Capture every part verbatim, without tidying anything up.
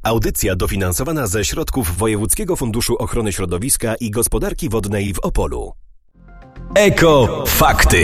Audycja dofinansowana ze środków Wojewódzkiego Funduszu Ochrony Środowiska i Gospodarki Wodnej w Opolu. Eko Fakty.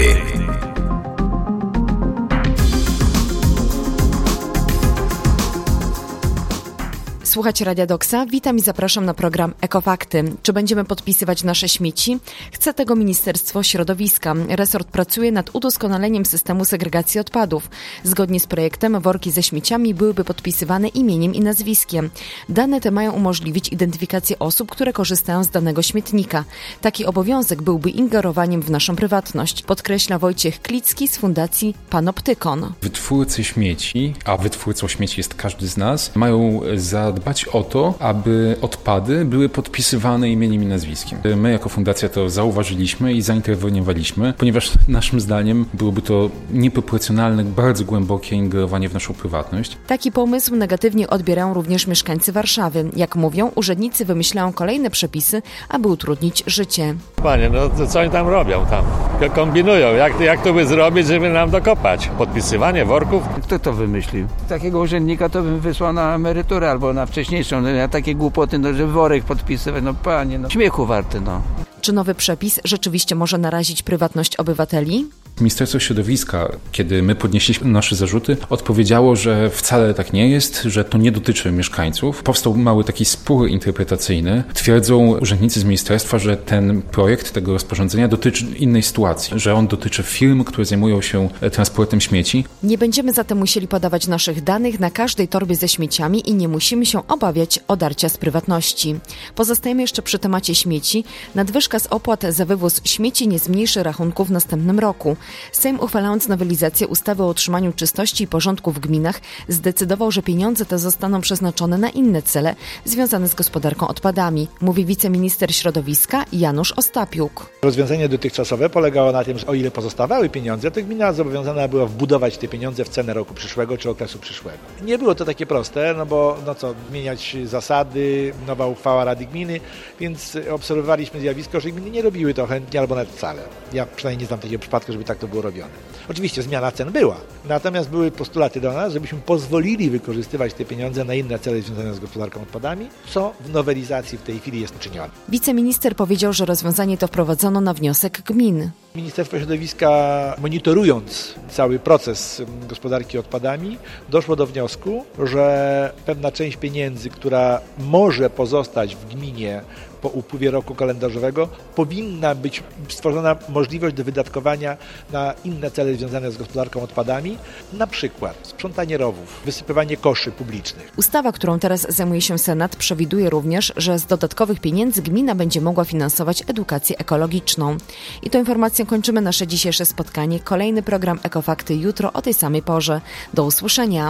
Słuchajcie Radia Doksa, witam i zapraszam na program Ekofakty. Czy będziemy podpisywać nasze śmieci? Chce tego Ministerstwo Środowiska. Resort pracuje nad udoskonaleniem systemu segregacji odpadów. Zgodnie z projektem worki ze śmieciami byłyby podpisywane imieniem i nazwiskiem. Dane te mają umożliwić identyfikację osób, które korzystają z danego śmietnika. Taki obowiązek byłby ingerowaniem w naszą prywatność, podkreśla Wojciech Klicki z Fundacji Panoptykon. Wytwórcy śmieci, a wytwórcą śmieci jest każdy z nas, mają zadbać dbać o to, aby odpady były podpisywane imieniem i nazwiskiem. My jako fundacja to zauważyliśmy i zainterweniowaliśmy, ponieważ naszym zdaniem byłoby to nieproporcjonalne, bardzo głębokie ingerowanie w naszą prywatność. Taki pomysł negatywnie odbierają również mieszkańcy Warszawy. Jak mówią, urzędnicy wymyślają kolejne przepisy, aby utrudnić życie. Panie, no to co oni tam robią tam? Kombinują, jak, jak to by zrobić, żeby nam dokopać? Podpisywanie worków? Kto to wymyślił? Takiego urzędnika to bym wysłał na emeryturę albo na wcześniejszą, no, ja takie głupoty, no, że worek podpisywać, no panie, no śmiechu warte, no. Czy nowy przepis rzeczywiście może narazić prywatność obywateli? Ministerstwo Środowiska, kiedy my podnieśliśmy nasze zarzuty, odpowiedziało, że wcale tak nie jest, że to nie dotyczy mieszkańców. Powstał mały taki spór interpretacyjny. Twierdzą urzędnicy z ministerstwa, że ten projekt tego rozporządzenia dotyczy innej sytuacji, że on dotyczy firm, które zajmują się transportem śmieci. Nie będziemy zatem musieli podawać naszych danych na każdej torbie ze śmieciami i nie musimy się obawiać odarcia z prywatności. Pozostajemy jeszcze przy temacie śmieci. Nadwyżka z opłat za wywóz śmieci nie zmniejszy rachunków w następnym roku. Sejm, uchwalając nowelizację ustawy o utrzymaniu czystości i porządku w gminach, zdecydował, że pieniądze te zostaną przeznaczone na inne cele związane z gospodarką odpadami, mówi wiceminister środowiska Janusz Ostapiuk. Rozwiązanie dotychczasowe polegało na tym, że o ile pozostawały pieniądze, to gmina zobowiązana była wbudować te pieniądze w cenę roku przyszłego czy okresu przyszłego. Nie było to takie proste, no bo no co, zmieniać zasady, nowa uchwała Rady Gminy, więc obserwowaliśmy zjawisko, że gminy nie robiły to chętnie albo nawet wcale. Ja przynajmniej nie znam takiego przypadku, żeby tak to było robione. Oczywiście zmiana cen była, natomiast były postulaty do nas, żebyśmy pozwolili wykorzystywać te pieniądze na inne cele związane z gospodarką odpadami, co w nowelizacji w tej chwili jest uczynione. Wiceminister powiedział, że rozwiązanie to wprowadzono na wniosek gmin. Ministerstwo Środowiska, monitorując cały proces gospodarki odpadami, doszło do wniosku, że pewna część pieniędzy, która może pozostać w gminie po upływie roku kalendarzowego, powinna być stworzona możliwość do wydatkowania na inne cele związane z gospodarką odpadami, na przykład sprzątanie rowów, wysypywanie koszy publicznych. Ustawa, którą teraz zajmuje się Senat, przewiduje również, że z dodatkowych pieniędzy gmina będzie mogła finansować edukację ekologiczną. I tą informacją kończymy nasze dzisiejsze spotkanie. Kolejny program Ekofakty jutro o tej samej porze. Do usłyszenia.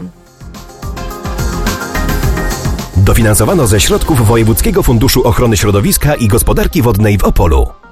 Dofinansowano ze środków Wojewódzkiego Funduszu Ochrony Środowiska i Gospodarki Wodnej w Opolu.